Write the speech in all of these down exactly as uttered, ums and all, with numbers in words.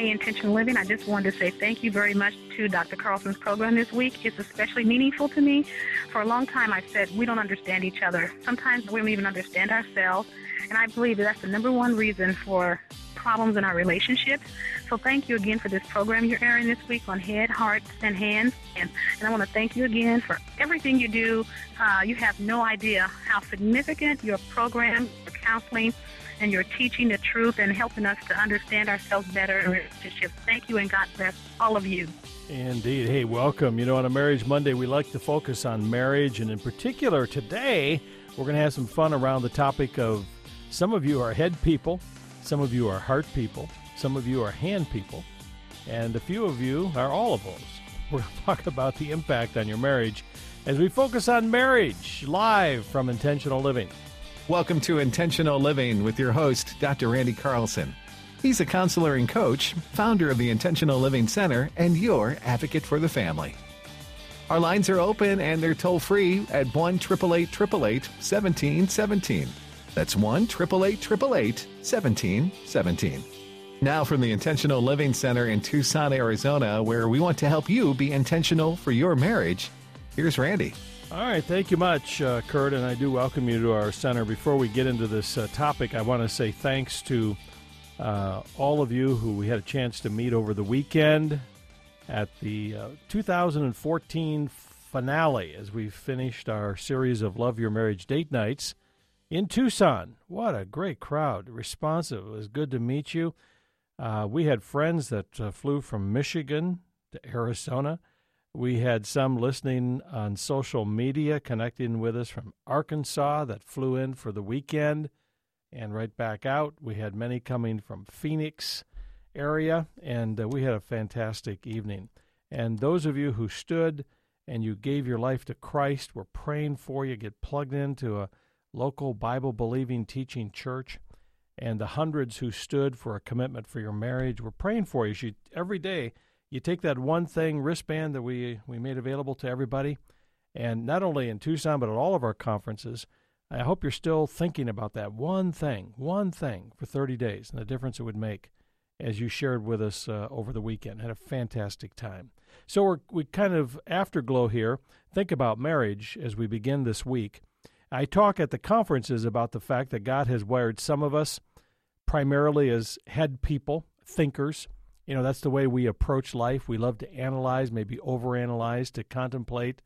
Intentional Living. I just wanted to say thank you very much to Doctor Carlson's program this week. It's especially meaningful to me. For a long time, I've said we don't understand each other. Sometimes we don't even understand ourselves, and I believe that that's the number one reason for problems in our relationships. So thank you again for this program you're airing this week on Head, Hearts, and Hands. And, and I want to thank you again for everything you do. Uh, you have no idea how significant your program, your counseling, and your teaching the truth and helping us to understand ourselves better in relationships. Thank you, and God bless all of you. Indeed. Hey, welcome. You know, on a Marriage Monday, we like to focus on marriage, and in particular today, we're going to have some fun around the topic of some of you are head people, some of you are heart people, some of you are hand people, and a few of you are all of those. We're going to talk about the impact on your marriage as we focus on marriage, live from Intentional Living. Welcome to Intentional Living with your host, Doctor Randy Carlson. He's a counselor and coach, founder of the Intentional Living Center, and your advocate for the family. Our lines are open and they're toll-free at one eight eight eight, eight eight eight, one seven one seven. That's one eight eight eight, eight eight eight, one seven one seven. Now from the Intentional Living Center in Tucson, Arizona, where we want to help you be intentional for your marriage, here's Randy. All right, thank you much, uh, Kurt, and I do welcome you to our center. Before we get into this uh, topic, I want to say thanks to uh, all of you who we had a chance to meet over the weekend at the uh, two thousand fourteen finale as we finished our series of Love Your Marriage Date Nights in Tucson. What a great crowd, responsive. It was good to meet you. Uh, we had friends that uh, flew from Michigan to Arizona. We had some listening on social media, connecting with us from Arkansas that flew in for the weekend and right back out. We had many coming from Phoenix area, and uh, we had a fantastic evening. And those of you who stood and you gave your life to Christ, we're praying for you. Get plugged into a local Bible-believing teaching church. And the hundreds who stood for a commitment for your marriage, we're praying for you. You should, every day, you take that one thing wristband that we, we made available to everybody, and not only in Tucson, but at all of our conferences. I hope you're still thinking about that one thing, one thing for thirty days and the difference it would make as you shared with us uh, over the weekend. Had a fantastic time. So we're, we kind of afterglow here, think about marriage as we begin this week. I talk at the conferences about the fact that God has wired some of us primarily as head people, thinkers. You know, that's the way we approach life. We love to analyze, maybe overanalyze, to contemplate,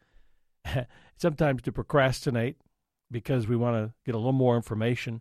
sometimes to procrastinate because we want to get a little more information.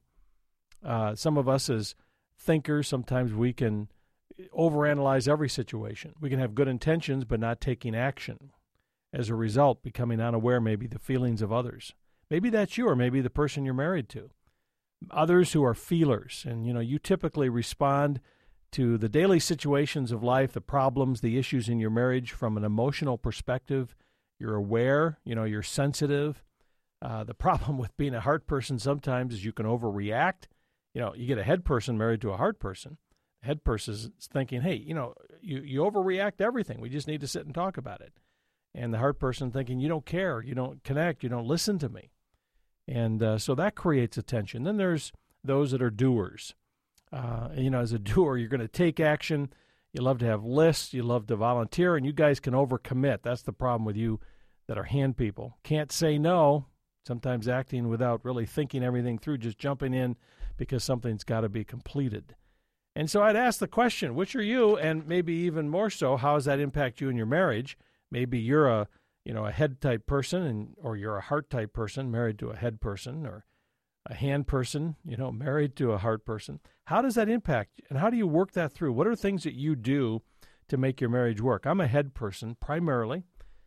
Uh, some of us as thinkers, sometimes we can overanalyze every situation. We can have good intentions but not taking action. As a result, becoming unaware maybe the feelings of others. Maybe that's you or maybe the person you're married to. Others who are feelers, and, you know, you typically respond to the daily situations of life, the problems, the issues in your marriage from an emotional perspective. You're aware, you know, you're sensitive. Uh, the problem with being a heart person sometimes is you can overreact. You know, you get a head person married to a heart person. The head person is thinking, hey, you know, you, you overreact to everything. We just need to sit and talk about it. And the heart person thinking, you don't care, you don't connect, you don't listen to me. And uh, so that creates a tension. Then there's those that are doers. Uh, you know, as a doer, you're going to take action. You love to have lists. You love to volunteer, and you guys can overcommit. That's the problem with you that are hand people. Can't say no, sometimes acting without really thinking everything through, just jumping in because something's got to be completed. And so I'd ask the question, which are you, and maybe even more so, how does that impact you in your marriage? Maybe you're a, you know, a head-type person, and or you're a heart-type person, married to a head person, or a hand person, you know, married to a heart person. How does that impact you, and how do you work that through? What are things that you do to make your marriage work? I'm a head person primarily.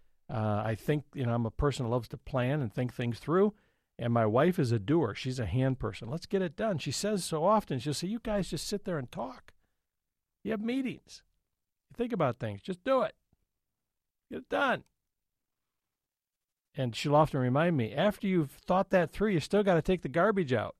Uh, I think, you know, I'm a person who loves to plan and think things through, and my wife is a doer. She's a hand person. Let's get it done. She says so often, she'll say, you guys just sit there and talk. You have meetings. You think about things. Just do it. Get it done. And she'll often remind me, after you've thought that through, you still got to take the garbage out.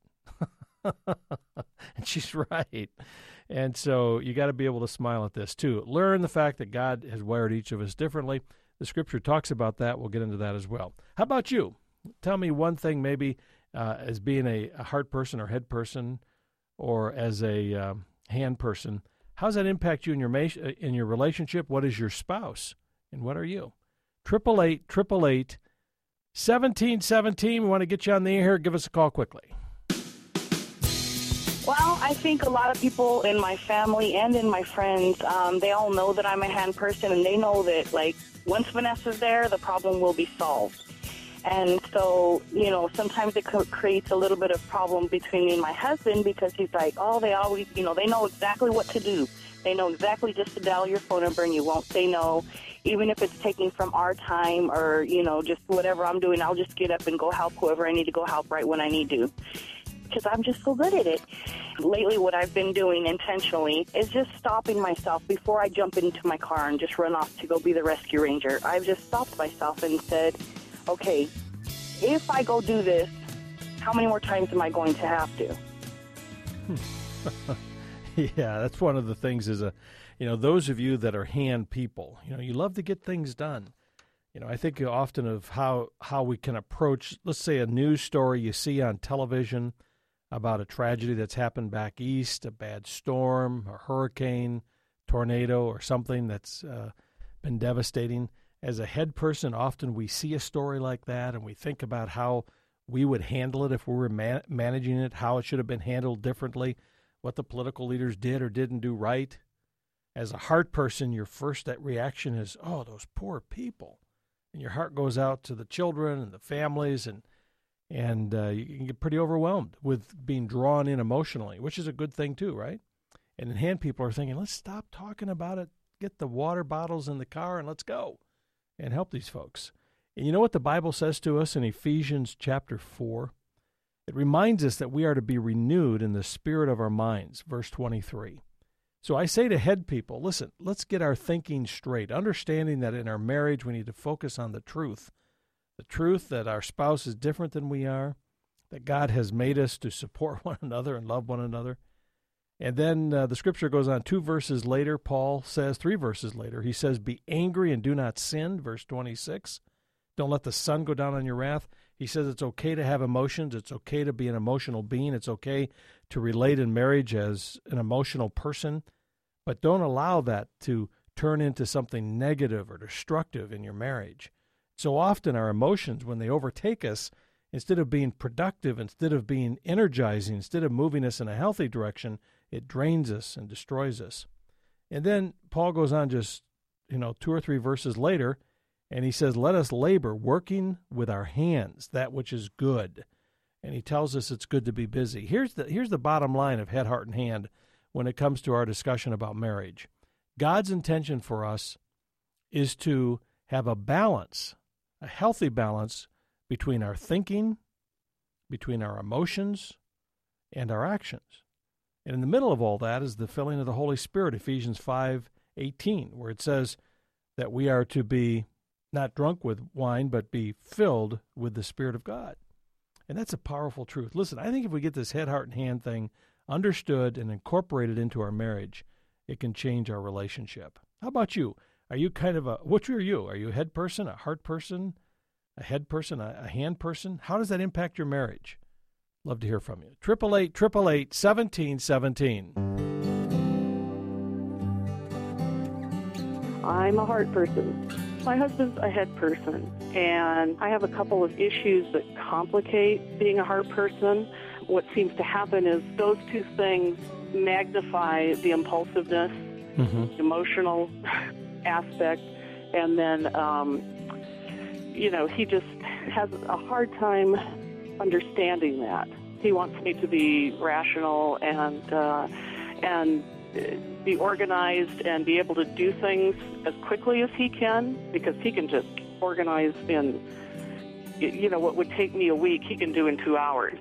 And she's right. And so you got to be able to smile at this too. Learn the fact that God has wired each of us differently. The Scripture talks about that. We'll get into that as well. How about you? Tell me one thing maybe uh, as being a, a heart person or head person or as a um, hand person. How does that impact you in your ma- in your relationship? What is your spouse? And what are you? Triple eight, triple eight, seventeen seventeen. We want to get you on the air. Give us a call quickly. Well, I think a lot of people in my family and in my friends, um, they all know that I'm a hand person, and they know that, like, once Vanessa's there, the problem will be solved. And so, you know, sometimes it creates a little bit of problem between me and my husband because he's like, oh, they always, you know, they know exactly what to do. They know exactly just to dial your phone number and you won't say no. Even if it's taking from our time or, you know, just whatever I'm doing, I'll just get up and go help whoever I need to go help right when I need to. Because I'm just so good at it. Lately, what I've been doing intentionally is just stopping myself before I jump into my car and just run off to go be the rescue ranger. I've just stopped myself and said, okay, if I go do this, how many more times am I going to have to? Yeah, that's one of the things is, a, you know, those of you that are hand people, you know, you love to get things done. You know, I think often of how, how we can approach, let's say, a news story you see on television about a tragedy that's happened back east, a bad storm, a hurricane, tornado, or something that's uh, been devastating. As a head person, often we see a story like that and we think about how we would handle it if we were man- managing it, how it should have been handled differently, what the political leaders did or didn't do right. As a heart person, your first reaction is, oh, those poor people. And your heart goes out to the children and the families, and and uh, you can get pretty overwhelmed with being drawn in emotionally, which is a good thing too, right? And in hand, people are thinking, let's stop talking about it, get the water bottles in the car, and let's go and help these folks. And you know what the Bible says to us in Ephesians chapter four? It reminds us that we are to be renewed in the spirit of our minds, verse twenty-three. So I say to head people, listen, let's get our thinking straight, understanding that in our marriage we need to focus on the truth, the truth that our spouse is different than we are, that God has made us to support one another and love one another. And then uh, the scripture goes on two verses later. Paul says, three verses later, he says, be angry and do not sin, verse twenty-six. Don't let the sun go down on your wrath. He says it's okay to have emotions. It's okay to be an emotional being. It's okay to relate in marriage as an emotional person. But don't allow that to turn into something negative or destructive in your marriage. So often our emotions, when they overtake us, instead of being productive, instead of being energizing, instead of moving us in a healthy direction, it drains us and destroys us. And then Paul goes on just, you know, two or three verses later, and he says, let us labor, working with our hands, that which is good. And he tells us it's good to be busy. Here's the, here's the bottom line of head, heart, and hand when it comes to our discussion about marriage. God's intention for us is to have a balance, a healthy balance between our thinking, between our emotions, and our actions. And in the middle of all that is the filling of the Holy Spirit, Ephesians five eighteen, where it says that we are to be not drunk with wine, but be filled with the Spirit of God. And that's a powerful truth. Listen, I think if we get this head, heart, and hand thing understood and incorporated into our marriage, it can change our relationship. How about you? Are you kind of a, which are you? Are you a head person, a heart person, a head person, a, a hand person? How does that impact your marriage? Love to hear from you. Triple eight, triple eight, seventeen seventeen. I'm a heart person. My husband's a head person, and I have a couple of issues that complicate being a heart person. What seems to happen is those two things magnify the impulsiveness, mm-hmm. emotional aspect, and then, um, you know, he just has a hard time understanding that. He wants me to be rational and uh, and be organized and be able to do things as quickly as he can, because he can just organize in, you know, what would take me a week, he can do in two hours.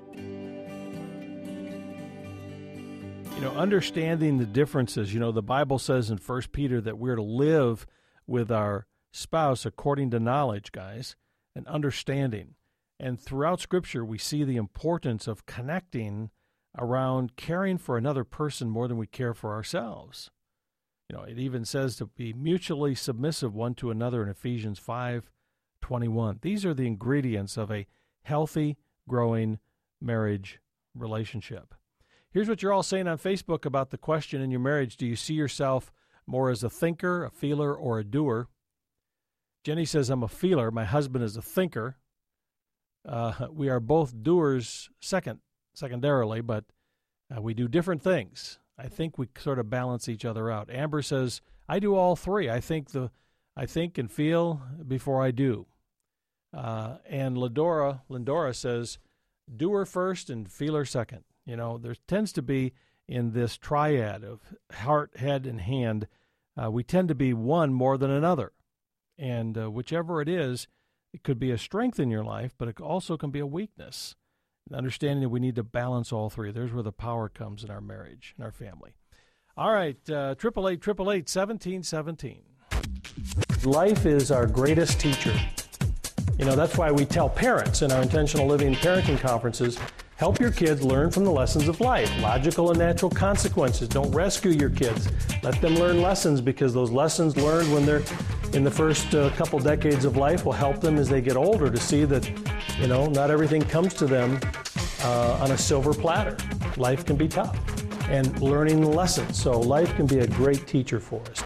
You know, understanding the differences, you know, the Bible says in First Peter that we're to live with our spouse according to knowledge, guys, and understanding. And throughout Scripture, we see the importance of connecting around caring for another person more than we care for ourselves. You know, it even says to be mutually submissive one to another in Ephesians five twenty-one. These are the ingredients of a healthy, growing marriage relationship. Here's Here's what you're all saying on Facebook about the question in your marriage. Do you see yourself more as a thinker, a feeler, or a doer? Jenny says, I'm a feeler. My husband is a thinker. Uh, we are both doers second, secondarily, but uh, we do different things. I think we sort of balance each other out. Amber says, I do all three. I think the, I think and feel before I do. Uh, and Lindora, Lindora says, doer first and feeler second. You know, there tends to be in this triad of heart, head, and hand, uh, we tend to be one more than another. And uh, whichever it is, it could be a strength in your life, but it also can be a weakness. And understanding that we need to balance all three. There's where the power comes in our marriage, in our family. All right, triple eight, triple eight, seventeen seventeen. Life is our greatest teacher. You know, that's why we tell parents in our Intentional Living Parenting Conferences, help your kids learn from the lessons of life, logical and natural consequences. Don't rescue your kids. Let them learn lessons, because those lessons learned when they're in the first uh, couple decades of life will help them as they get older to see that, you know, not everything comes to them uh, on a silver platter. Life can be tough, and learning lessons. So life can be a great teacher for us.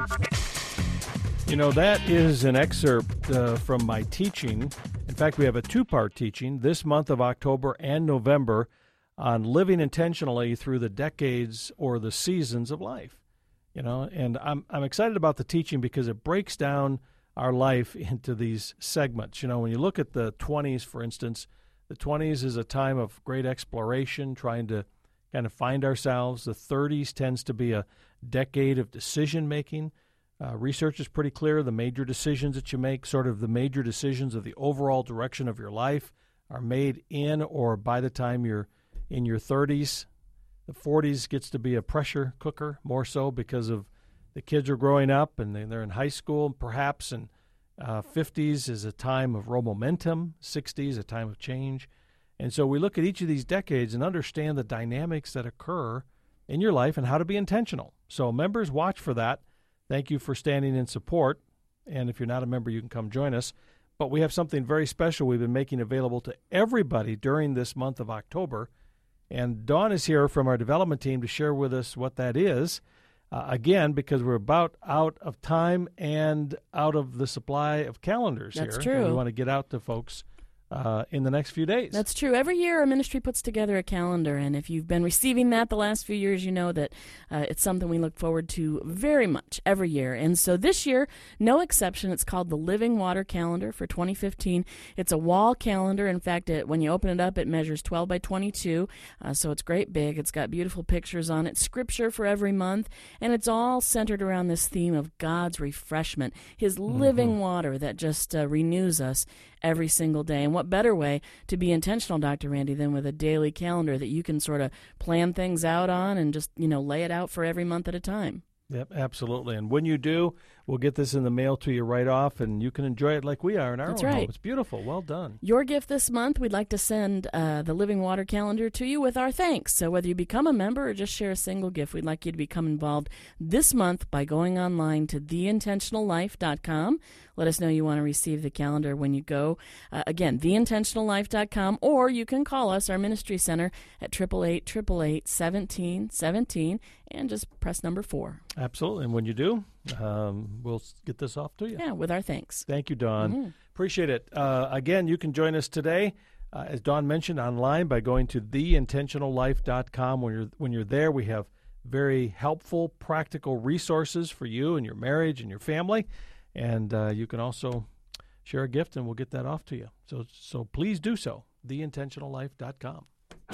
You know, that is an excerpt uh, from my teaching. In fact, we have a two-part teaching this month of October and November on living intentionally through the decades or the seasons of life. You know, and I'm I'm excited about the teaching because it breaks down our life into these segments. You know, when you look at the twenties, for instance, the twenties is a time of great exploration, trying to kind of find ourselves. The thirties tends to be a decade of decision-making. Uh, research is pretty clear. The major decisions that you make, sort of the major decisions of the overall direction of your life, are made in or by the time you're in your thirties. The forties gets to be a pressure cooker, more so because of the kids are growing up and they're in high school, perhaps. And uh, fifties is a time of real momentum. sixties, a time of change. And so we look at each of these decades and understand the dynamics that occur in your life and how to be intentional. So members, watch for that. Thank you for standing in support. And if you're not a member, you can come join us. But we have something very special we've been making available to everybody during this month of October. And Dawn is here from our development team to share with us what that is. Uh, again, because we're about out of time and out of the supply of calendars That's here. true. And we want to get out to folks Uh, in the next few days. That's true. Every year our ministry puts together a calendar, and if you've been receiving that the last few years, you know that uh, it's something we look forward to very much every year. And so this year, no exception, it's called the Living Water Calendar for twenty fifteen. It's a wall calendar. In fact, it, when you open it up, it measures twelve by twenty-two, uh, so it's great big. It's got beautiful pictures on it, scripture for every month, and it's all centered around this theme of God's refreshment, His mm-hmm. living water that just uh, renews us every single day. And what better way to be intentional, Doctor Randy, than with a daily calendar that you can sort of plan things out on and just, you know, lay it out for every month at a time. Yep, absolutely. And when you do, we'll get this in the mail to you right off, and you can enjoy it like we are in our That's own right. home. It's beautiful. Well done. Your gift this month, we'd like to send uh, the Living Water Calendar to you with our thanks. So whether you become a member or just share a single gift, we'd like you to become involved this month by going online to the intentional life dot com. Let us know you want to receive the calendar when you go. Uh, again, the intentional life dot com, or you can call us, our ministry center, at eight eight eight, eight eight eight, seventeen seventeen, and just press number four. Absolutely. And when you do, um, we'll get this off to you. Yeah, with our thanks. Thank you, Dawn. Mm-hmm. Appreciate it. Uh, again, you can join us today, uh, as Dawn mentioned, online by going to the intentional life dot com. When you're, when you're there, we have very helpful, practical resources for you and your marriage and your family. And uh, you can also share a gift, and we'll get that off to you. So, so please do so, the intentional life dot com.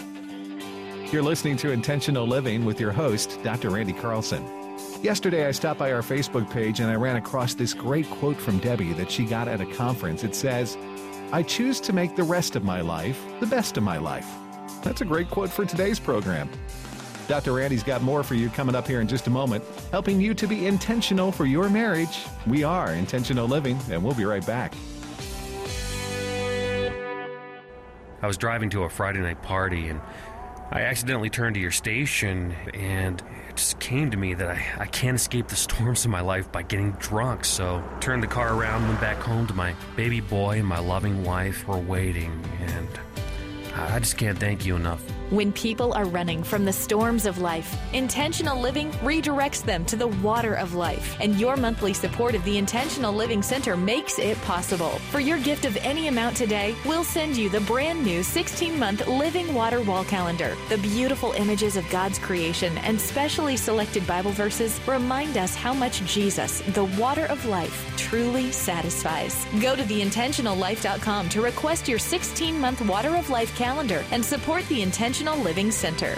You're listening to Intentional Living with your host, Doctor Randy Carlson. Yesterday, I stopped by our Facebook page and I ran across this great quote from Debbie that she got at a conference. It says, "I choose to make the rest of my life the best of my life." That's a great quote for today's program. Doctor Randy's got more for you coming up here in just a moment, helping you to be intentional for your marriage. We are Intentional Living, and we'll be right back. I was driving to a Friday night party, and I accidentally turned to your station, and it just came to me that I, I can't escape the storms of my life by getting drunk. So turned the car around, went back home to my baby boy and my loving wife were waiting, and I just can't thank you enough. When people are running from the storms of life, Intentional Living redirects them to the water of life, and your monthly support of the Intentional Living Center makes it possible. For your gift of any amount today, we'll send you the brand new sixteen-month Living Water Wall Calendar. The beautiful images of God's creation and specially selected Bible verses remind us how much Jesus, the water of life, truly satisfies. Go to the intentional life dot com to request your sixteen-month Water of Life calendar and support the Intentional Living Center.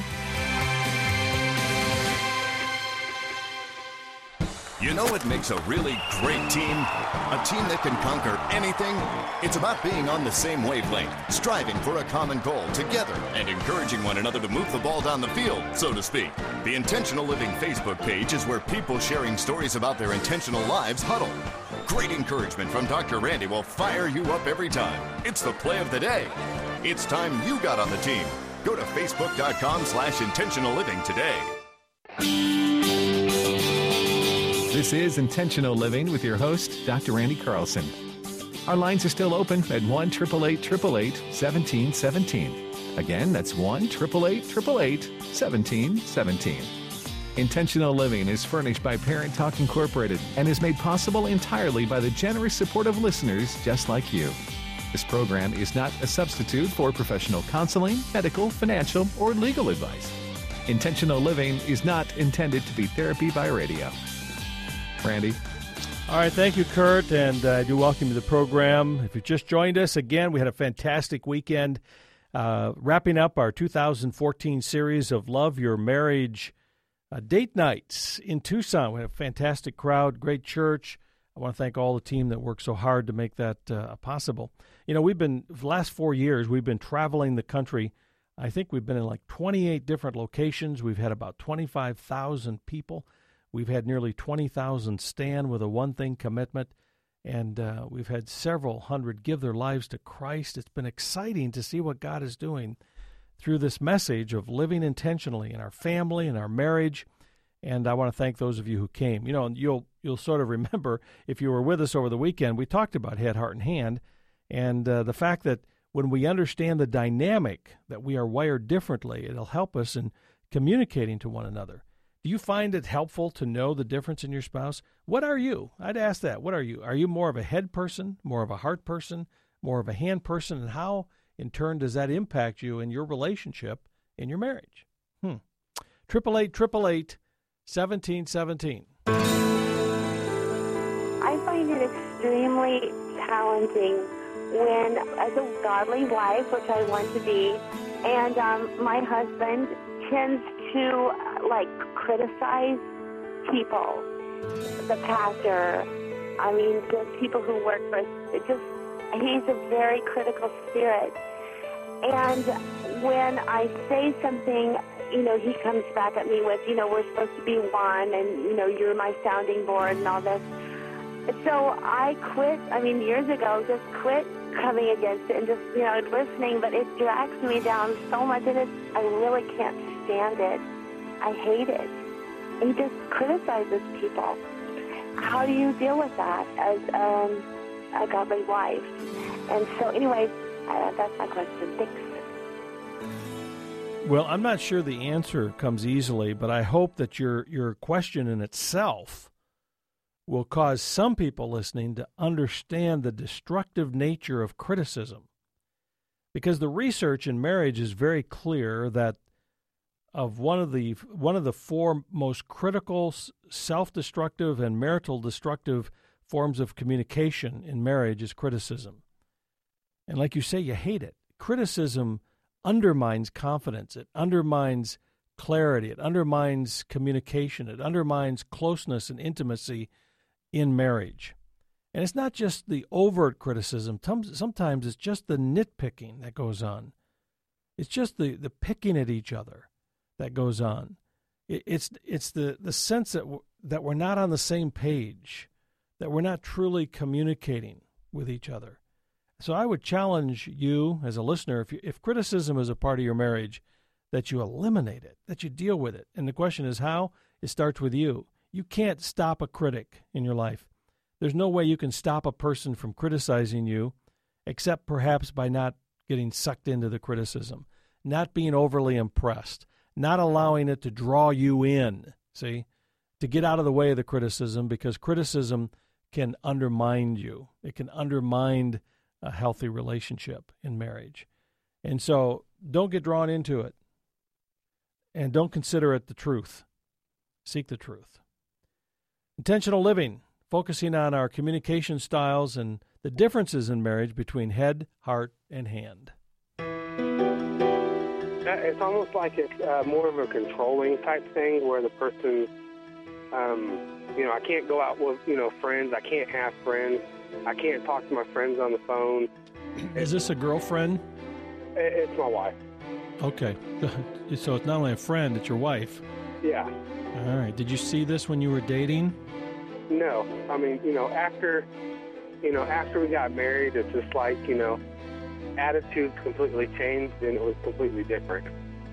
You know what makes a really great team? A team that can conquer anything? It's about being on the same wavelength, striving for a common goal together, and encouraging one another to move the ball down the field, so to speak. The Intentional Living Facebook page is where people sharing stories about their intentional lives huddle. Great encouragement from Doctor Randy will fire you up every time. It's the play of the day. It's time you got on the team. Go to facebook.com slash intentional living today. This is Intentional Living with your host, Doctor Randy Carlson. Our lines are still open at one eight eight eight eight eight, one seven one seven. Again, that's one eight eight eight eight eight, one seven one seven. Intentional Living is furnished by Parent Talk Incorporated and is made possible entirely by the generous support of listeners just like you. This program is not a substitute for professional counseling, medical, financial, or legal advice. Intentional Living is not intended to be therapy by radio. Randy? All right, thank you, Kurt, and uh, I do welcome you to the program. If you just joined us, again, we had a fantastic weekend uh, wrapping up our two thousand fourteen series of Love Your Marriage uh, date nights in Tucson. We had a fantastic crowd, great church. I want to thank all the team that worked so hard to make that uh, possible. You know, we've been, for the last four years, we've been traveling the country. I think we've been in like twenty-eight different locations. We've had about twenty-five thousand people. We've had nearly twenty thousand stand with a one-thing commitment, and uh, we've had several hundred give their lives to Christ. It's been exciting to see what God is doing through this message of living intentionally in our family and our marriage. And I want to thank those of you who came. You know, you'll you'll sort of remember, if you were with us over the weekend, we talked about head, heart, and hand, and uh, the fact that when we understand the dynamic, that we are wired differently, it'll help us in communicating to one another. Do you find it helpful to know the difference in your spouse? What are you? I'd ask that. What are you? Are you more of a head person, more of a heart person, more of a hand person? And how, in turn, does that impact you in your relationship, in your marriage? Hmm. Triple eight, triple eight, seventeen seventeen. I find it extremely challenging when, as a godly wife, which I want to be, and um, my husband tends to, uh, like, criticize people, the pastor, I mean, the people who work for us. It just, he's a very critical spirit. And when I say something, you know, he comes back at me with, you know, we're supposed to be one, and, you know, you're my sounding board and all this. So I quit, I mean, years ago, just quit coming against it and just, you know, listening, but it drags me down so much, and it, I really can't stand it. I hate it. He just criticizes people. How do you deal with that as um, a godly wife? And so, anyway, uh, that's my question. Thanks. Well, I'm not sure the answer comes easily, but I hope that your your question in itself will cause some people listening to understand the destructive nature of criticism. Because the research in marriage is very clear that of one of the one of the four most critical self-destructive and marital destructive forms of communication in marriage is criticism. And like you say, you hate it. Criticism undermines confidence. It undermines clarity. It undermines communication. It undermines closeness and intimacy in marriage. And it's not just the overt criticism. Sometimes it's just the nitpicking that goes on. It's just the, the picking at each other that goes on. It, it's it's the, the sense that we're, that we're not on the same page, that we're not truly communicating with each other. So I would challenge you as a listener, if you, if criticism is a part of your marriage, that you eliminate it, that you deal with it. And the question is how? It starts with you. You can't stop a critic in your life. There's no way you can stop a person from criticizing you, except perhaps by not getting sucked into the criticism. not being overly impressed, not allowing it to draw you in, see, to get out of the way of the criticism, because criticism can undermine you. It can undermine a healthy relationship in marriage. And so don't get drawn into it. And don't consider it the truth. Seek the truth. Intentional living, focusing on our communication styles and the differences in marriage between head, heart, and hand. It's almost like it's uh, more of a controlling type thing where the person, um, you know, I can't go out with, you know, friends. I can't have friends. I can't talk to my friends on the phone. Is this a girlfriend? It's my wife. Okay. So it's not only a friend, it's your wife. Yeah. All right. Did you see this when you were dating? No. I mean, you know, after, you know, after we got married, it's just like, you know, attitudes completely changed and it was completely different.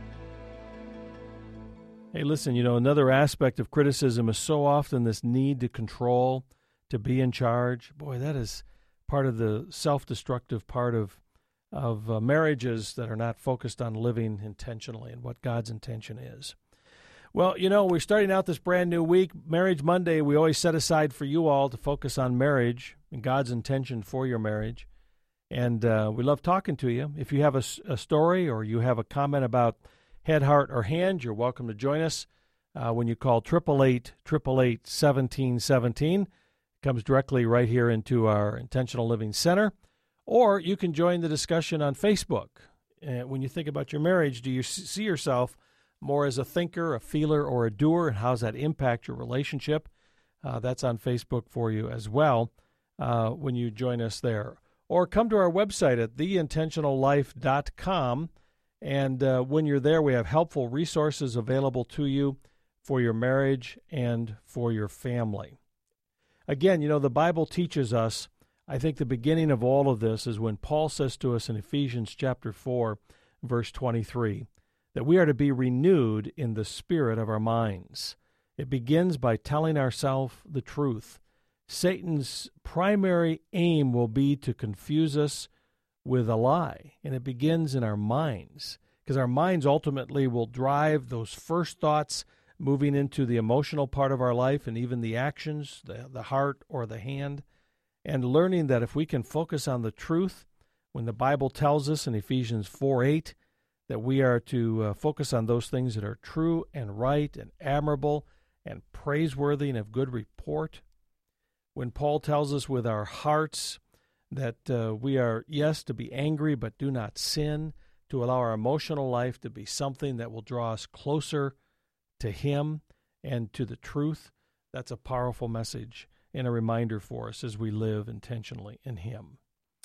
Hey, listen, you know, another aspect of criticism is so often this need to control, to be in charge. Boy, that is part of the self-destructive part of of uh, marriages that are not focused on living intentionally and what God's intention is. Well, you know, we're starting out this brand new week. Marriage Monday, we always set aside for you all to focus on marriage and God's intention for your marriage. And uh, we love talking to you. If you have a, a story or you have a comment about head, heart, or hand, you're welcome to join us uh, when you call eight eight eight, eight eight eight, one seven one seven. It comes directly right here into our Intentional Living Center. Or you can join the discussion on Facebook. Uh, when you think about your marriage, do you see yourself more as a thinker, a feeler, or a doer? And how does that impact your relationship? Uh, that's on Facebook for you as well uh, when you join us there. Or come to our website at the intentional life dot com. And uh, when you're there, we have helpful resources available to you for your marriage and for your family. Again, you know, the Bible teaches us, I think the beginning of all of this is when Paul says to us in Ephesians chapter four, verse twenty-three, that we are to be renewed in the spirit of our minds. It begins by telling ourselves the truth. Satan's primary aim will be to confuse us with a lie, and it begins in our minds, because our minds ultimately will drive those first thoughts moving into the emotional part of our life and even the actions, the, the heart or the hand. And learning that if we can focus on the truth, when the Bible tells us in Ephesians four eight that we are to uh, focus on those things that are true and right and admirable and praiseworthy and of good report. When Paul tells us with our hearts that uh, we are, yes, to be angry, but do not sin, to allow our emotional life to be something that will draw us closer to Him and to the truth, that's a powerful message and a reminder for us as we live intentionally in Him.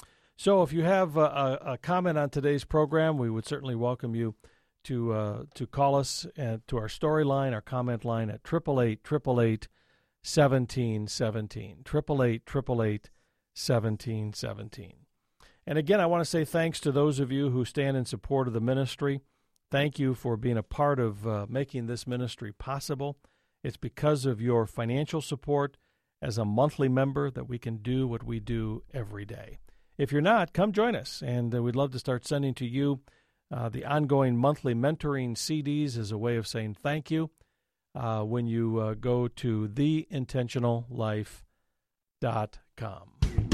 So if you have a, a comment on today's program, we would certainly welcome you to uh, to call us at, to our storyline, our comment line at eight eight eight, eight eight eight, one seven one seven, eight eight eight, eight eight eight, one seven one seven. And again, I want to say thanks to those of you who stand in support of the ministry. Thank you for being a part of uh, making this ministry possible. It's because of your financial support as a monthly member that we can do what we do every day. If you're not, come join us, and uh, we'd love to start sending to you uh, the ongoing monthly mentoring C Ds as a way of saying thank you uh, when you uh, go to the intentional life dot com.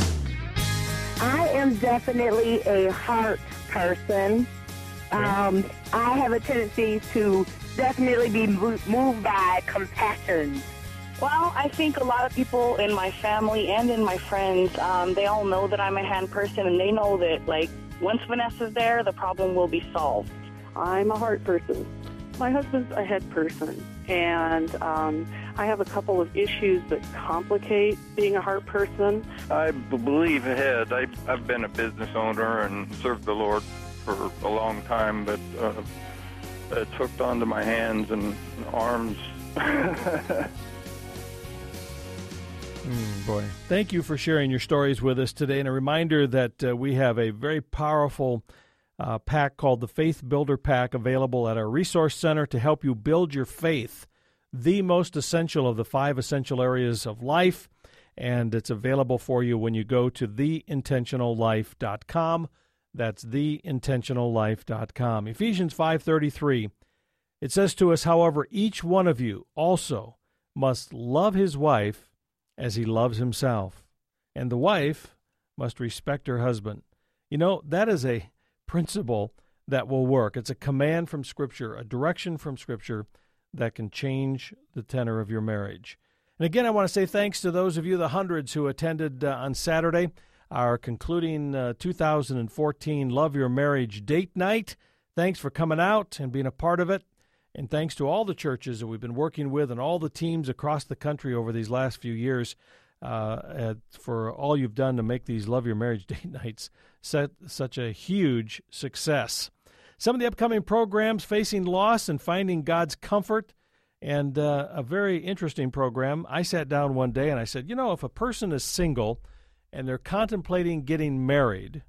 I am definitely a heart person. Um, I have a tendency to definitely be moved by compassion. Well, I think a lot of people in my family and in my friends, um, they all know that I'm a hand person, and they know that, like, once Vanessa's there, the problem will be solved. I'm a heart person. My husband's a head person, and um, I have a couple of issues that complicate being a heart person. I believe head. I, I've been a business owner and served the Lord for a long time, but uh, it's hooked onto my hands and arms. Mm, boy, thank you for sharing your stories with us today. And a reminder that uh, we have a very powerful uh, pack called the Faith Builder Pack available at our Resource Center to help you build your faith, the most essential of the five essential areas of life. And it's available for you when you go to the intentional life dot com. That's the intentional life dot com. Ephesians five thirty-three, it says to us, however, each one of you also must love his wife as he loves himself, and the wife must respect her husband. You know, that is a principle that will work. It's a command from Scripture, a direction from Scripture that can change the tenor of your marriage. And again, I want to say thanks to those of you, the hundreds who attended uh, on Saturday, our concluding uh, two thousand fourteen Love Your Marriage Date Night. Thanks for coming out and being a part of it. And thanks to all the churches that we've been working with and all the teams across the country over these last few years uh, for all you've done to make these Love Your Marriage Date Nights set, such a huge success. Some of the upcoming programs, Facing Loss and Finding God's Comfort, and uh, a very interesting program. I sat down one day and I said, you know, if a person is single and they're contemplating getting married,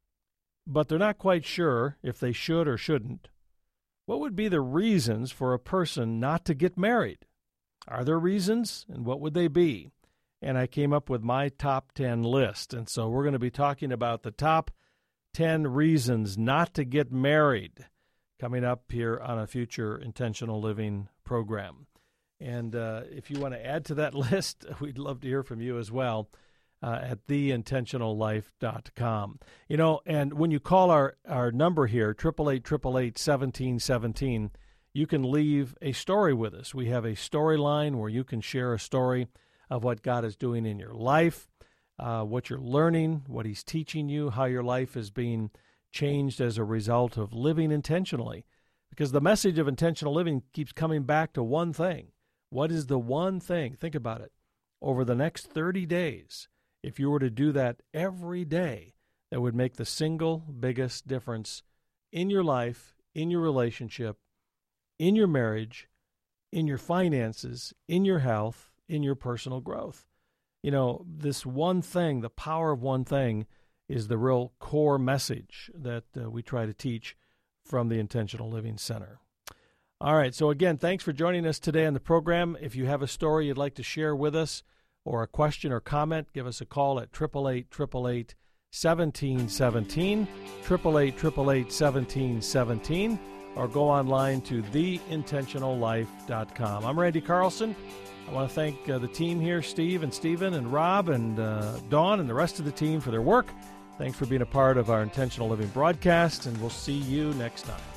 but they're not quite sure if they should or shouldn't, what would be the reasons for a person not to get married? Are there reasons, and what would they be? And I came up with my top ten list. And so we're going to be talking about the top ten reasons not to get married coming up here on a future Intentional Living program. And uh, if you want to add to that list, we'd love to hear from you as well. Uh, at the intentional life dot com. You know, and when you call our, our number here, eight eight eight, eight eight eight, one seven one seven, you can leave a story with us. We have a storyline where you can share a story of what God is doing in your life, uh, what you're learning, what he's teaching you, how your life is being changed as a result of living intentionally. Because the message of intentional living keeps coming back to one thing. What is the one thing? Think about it. Over the next thirty days, if you were to do that every day, that would make the single biggest difference in your life, in your relationship, in your marriage, in your finances, in your health, in your personal growth. You know, this one thing, the power of one thing, is the real core message that uh, we try to teach from the Intentional Living Center. All right, so again, thanks for joining us today on the program. If you have a story you'd like to share with us, or a question or comment, give us a call at eight eight eight, eight eight eight, one seven one seven, eight eight eight, eight eight eight, one seven one seven, or go online to the intentional life dot com. I'm Randy Carlson. I want to thank uh, the team here, Steve and Stephen and Rob and uh, Dawn and the rest of the team for their work. Thanks for being a part of our Intentional Living broadcast, and we'll see you next time.